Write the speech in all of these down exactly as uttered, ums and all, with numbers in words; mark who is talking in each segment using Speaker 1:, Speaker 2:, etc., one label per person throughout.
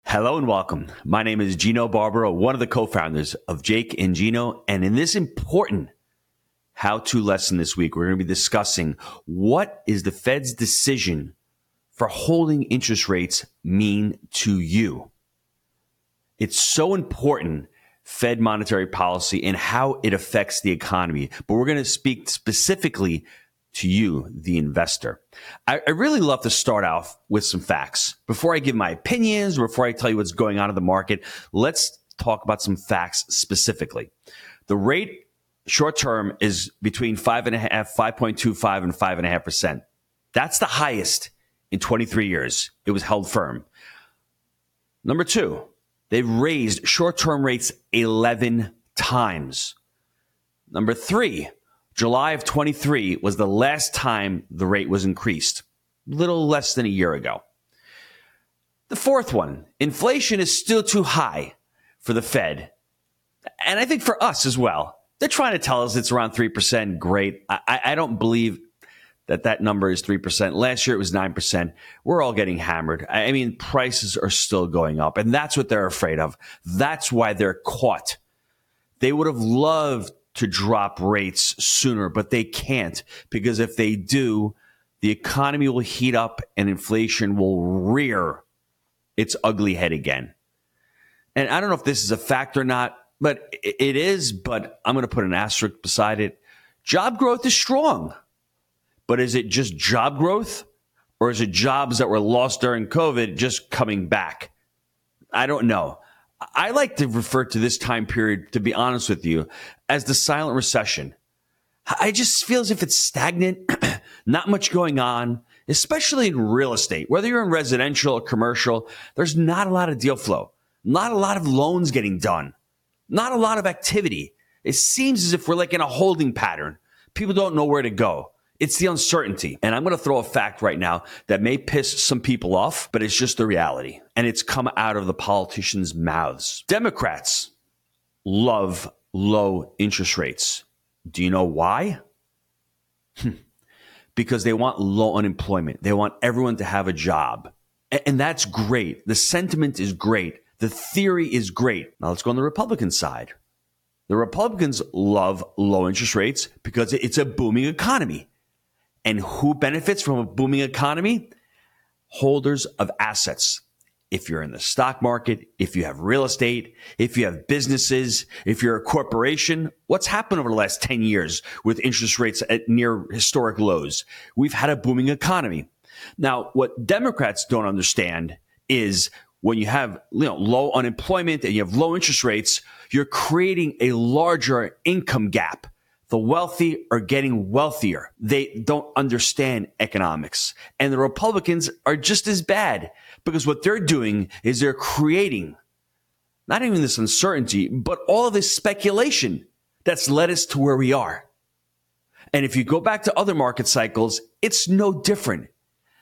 Speaker 1: Hello and welcome. My name is Gino Barbaro, one of the co-founders of Jake and Gino. And in this important how-to lesson this week, we're going to be discussing what is the Fed's decision for holding interest rates mean to you. It's so important, Fed monetary policy and how it affects the economy. But we're going to speak specifically to you, the investor. I, I really love to start off with some facts. Before I give my opinions, before I tell you what's going on in the market, let's talk about some facts specifically. The rate short term is between five and a half, five point two five and five and a half percent. That's the highest in twenty-three years. It was held firm. Number two, they've raised short-term rates eleven times. Number three, July of twenty-three was the last time the rate was increased, a little less than a year ago. The fourth one, inflation is still too high for the Fed. And I think for us as well. They're trying to tell us it's around three percent. Great. I, I don't believe that that number is three percent. Last year it was nine percent. We're all getting hammered. I mean, prices are still going up, and that's what they're afraid of. That's why they're caught. They would have loved to drop rates sooner, but they can't, because if they do, the economy will heat up and inflation will rear its ugly head again. And I don't know if this is a fact or not, but it is, but I'm going to put an asterisk beside it. Job growth is strong, but is it just job growth, or is it jobs that were lost during COVID just coming back? I don't know. I like to refer to this time period, to be honest with you, as the silent recession. I just feel as if it's stagnant, not much going on, especially in real estate. Whether you're in residential or commercial, there's not a lot of deal flow, not a lot of loans getting done, not a lot of activity. It seems as if we're like in a holding pattern. People don't know where to go. It's the uncertainty. And I'm going to throw a fact right now that may piss some people off, but it's just the reality. And it's come out of the politicians' mouths. Democrats love low interest rates. Do you know why? Because they want low unemployment. They want everyone to have a job. And that's great. The sentiment is great. The theory is great. Now let's go on the Republican side. The Republicans love low interest rates because it's a booming economy. And who benefits from a booming economy? Holders of assets. If you're in the stock market, if you have real estate, if you have businesses, if you're a corporation, what's happened over the last ten years with interest rates at near historic lows? We've had a booming economy. Now, what Democrats don't understand is when you have you know, low unemployment and you have low interest rates, you're creating a larger income gap. The wealthy are getting wealthier. They don't understand economics. And the Republicans are just as bad, because what they're doing is they're creating not even this uncertainty, but all of this speculation that's led us to where we are. And if you go back to other market cycles, it's no different.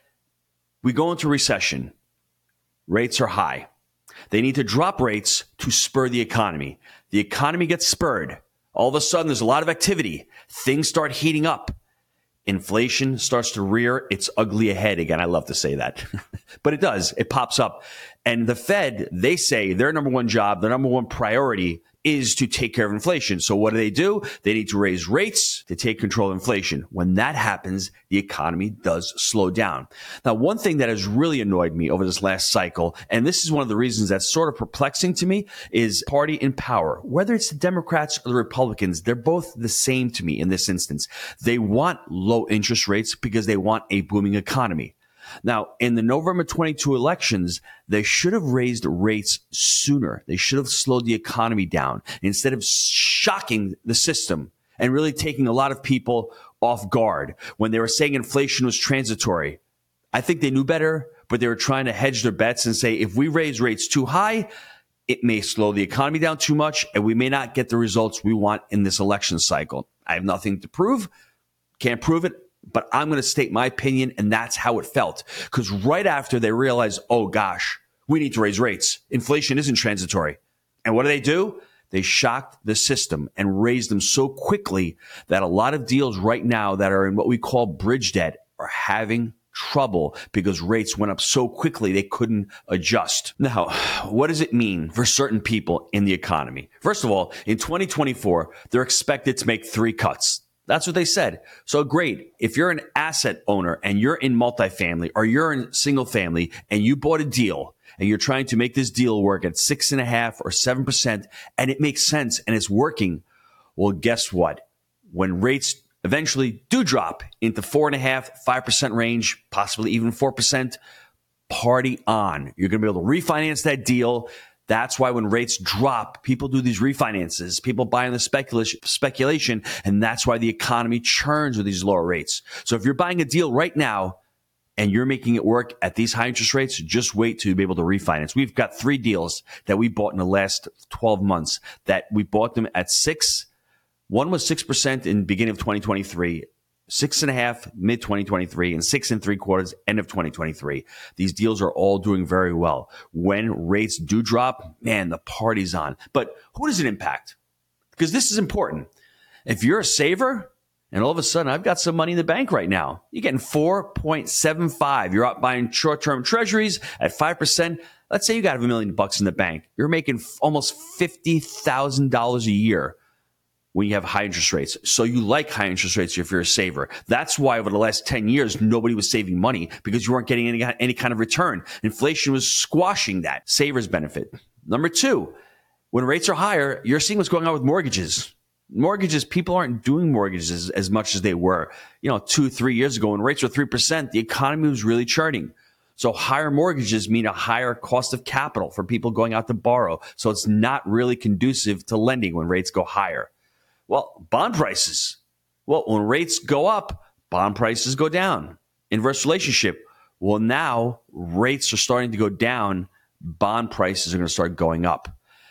Speaker 1: We go into recession. Rates are high. They need to drop rates to spur the economy. The economy gets spurred. All of a sudden, there's a lot of activity. Things start heating up. Inflation starts to rear its ugly head again. I love to say that, but it does. It pops up. And the Fed, they say their number one job, their number one priority is to take care of inflation. So what do they do? They need to raise rates to take control of inflation. When that happens, the economy does slow down. Now, one thing that has really annoyed me over this last cycle, and this is one of the reasons that's sort of perplexing to me, is party in power. Whether it's the Democrats or the Republicans, they're both the same to me in this instance. They want low interest rates because they want a booming economy. Now, in the November twenty-two elections, they should have raised rates sooner. They should have slowed the economy down instead of shocking the system and really taking a lot of people off guard when they were saying inflation was transitory. I think they knew better, but they were trying to hedge their bets and say, if we raise rates too high, it may slow the economy down too much, and we may not get the results we want in this election cycle. I have nothing to prove. Can't prove it. But I'm going to state my opinion, and that's how it felt. Because right after they realized, oh gosh, we need to raise rates. Inflation isn't transitory. And what do they do? They shocked the system and raised them so quickly that a lot of deals right now that are in what we call bridge debt are having trouble because rates went up so quickly they couldn't adjust. Now, what does it mean for certain people in the economy? First of all, in twenty twenty-four, they're expected to make three cuts. That's what they said. So great. If you're an asset owner and you're in multifamily or you're in single family and you bought a deal and you're trying to make this deal work at six and a half or seven percent and it makes sense and it's working, well, guess what? When rates eventually do drop into four and a half, five percent range, possibly even four percent, party on. You're going to be able to refinance that deal. That's why when rates drop, people do these refinances, people buy on the speculation, speculation, and that's why the economy churns with these lower rates. So if you're buying a deal right now and you're making it work at these high interest rates, just wait to be able to refinance. We've got three deals that we bought in the last twelve months that we bought them at six. One was six percent in the beginning of twenty twenty-three. Six and a half mid twenty twenty-three and six and three quarters end of twenty twenty-three. These deals are all doing very well. When rates do drop, man, the party's on. But who does it impact? Because this is important. If you're a saver and all of a sudden I've got some money in the bank right now, you're getting four point seven five. You're out buying short-term treasuries at five percent. Let's say you got a million bucks in the bank. You're making almost fifty thousand dollars a year when you have high interest rates. So you like high interest rates if you're a saver. That's why over the last ten years, nobody was saving money because you weren't getting any, any kind of return. Inflation was squashing that. Savers benefit. Number two, when rates are higher, you're seeing what's going on with mortgages. Mortgages, people aren't doing mortgages as much as they were. You know, two, three years ago when rates were three percent, the economy was really churning. So higher mortgages mean a higher cost of capital for people going out to borrow. So it's not really conducive to lending when rates go higher. Well, bond prices. Well, when rates go up, bond prices go down. Inverse relationship. Well, now rates are starting to go down. Bond prices are going to start going up.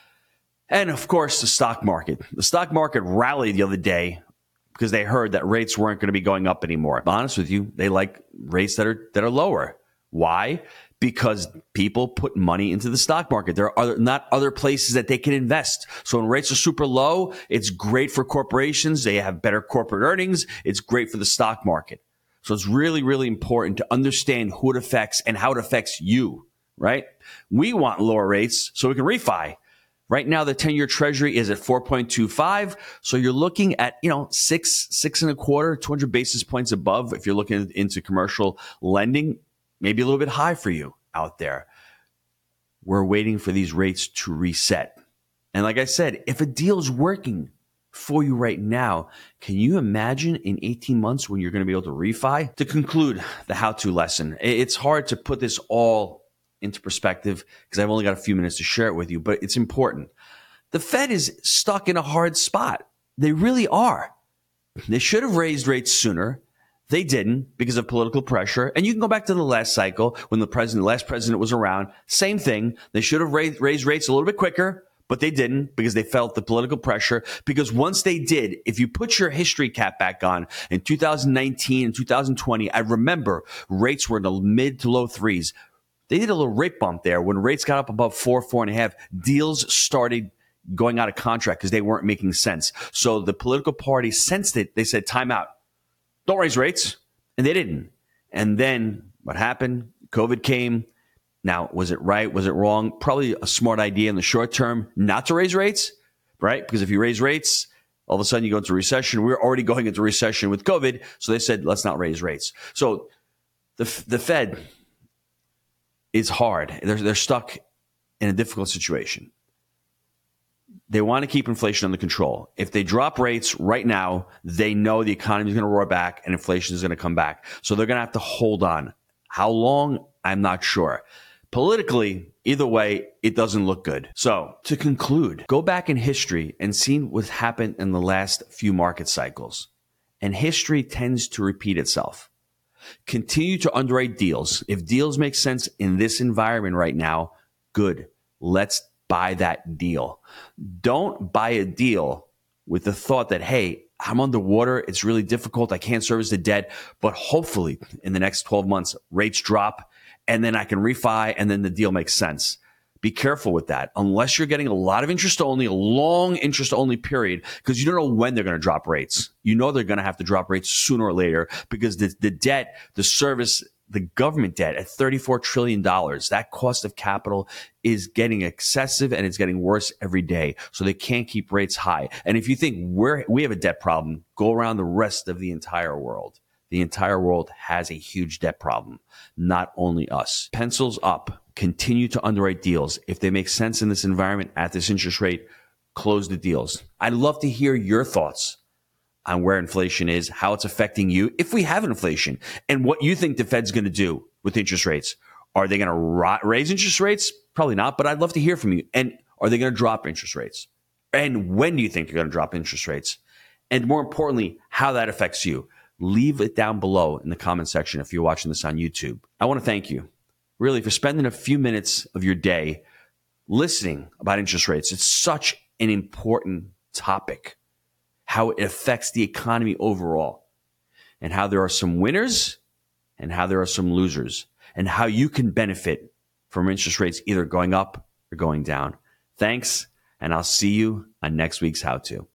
Speaker 1: And of course, the stock market. The stock market rallied the other day because they heard that rates weren't going to be going up anymore. To be honest with you, they like rates that are that are lower. Why? Because people put money into the stock market. There are other, not other places that they can invest. So when rates are super low, it's great for corporations. They have better corporate earnings. It's great for the stock market. So it's really, really important to understand who it affects and how it affects you, right? We want lower rates so we can refi. Right now, the ten-year treasury is at four point two five. So you're looking at, you know, six, six and a quarter, two hundred basis points above. If you're looking into commercial lending, maybe a little bit high for you out there. We're waiting for these rates to reset. And like I said, if a deal's working for you right now, can you imagine in eighteen months when you're going to be able to refi? To conclude the how-to lesson, it's hard to put this all into perspective because I've only got a few minutes to share it with you, but it's important. The Fed is stuck in a hard spot. They really are. They should have raised rates sooner. They didn't because of political pressure. And you can go back to the last cycle when the president, the last president was around. Same thing. They should have raised, raised rates a little bit quicker, but they didn't because they felt the political pressure. Because once they did, if you put your history cap back on in two thousand nineteen and two thousand twenty, I remember rates were in the mid to low threes. They did a little rate bump there. When rates got up above four, four and a half, deals started going out of contract because they weren't making sense. So the political party sensed it. They said, time out. Don't raise rates. And they didn't. And then what happened? COVID came. Now, was it right? Was it wrong? Probably a smart idea in the short term not to raise rates, right? Because if you raise rates, all of a sudden you go into recession. We're already going into recession with COVID. So they said, let's not raise rates. So the, the Fed is hard. They're, they're stuck in a difficult situation. They want to keep inflation under control. If they drop rates right now, they know the economy is going to roar back and inflation is going to come back. So they're going to have to hold on. How long? I'm not sure. Politically, either way, it doesn't look good. So to conclude, go back in history and see what's happened in the last few market cycles. And history tends to repeat itself. Continue to underwrite deals. If deals make sense in this environment right now, good. Let's buy that deal. Don't buy a deal with the thought that, hey, I'm underwater. It's really difficult. I can't service the debt. But hopefully in the next twelve months, rates drop and then I can refi and then the deal makes sense. Be careful with that. Unless you're getting a lot of interest only, a long interest only period, because you don't know when they're going to drop rates. You know they're going to have to drop rates sooner or later because the, the debt, the service the government debt at thirty-four trillion dollars. That cost of capital is getting excessive and it's getting worse every day. So they can't keep rates high. And if you think we're, we have a debt problem, go around the rest of the entire world. The entire world has a huge debt problem, not only us. Pencils up. Continue to underwrite deals. If they make sense in this environment at this interest rate, close the deals. I'd love to hear your thoughts on where inflation is, how it's affecting you, if we have inflation, and what you think the Fed's going to do with interest rates. Are they going to ra- raise interest rates? Probably not, but I'd love to hear from you. And are they going to drop interest rates? And when do you think they're going to drop interest rates? And more importantly, how that affects you. Leave it down below in the comment section if you're watching this on YouTube. I want to thank you, really, for spending a few minutes of your day listening about interest rates. It's such an important topic, how it affects the economy overall, and how there are some winners and how there are some losers, and how you can benefit from interest rates either going up or going down. Thanks, and I'll see you on next week's How To.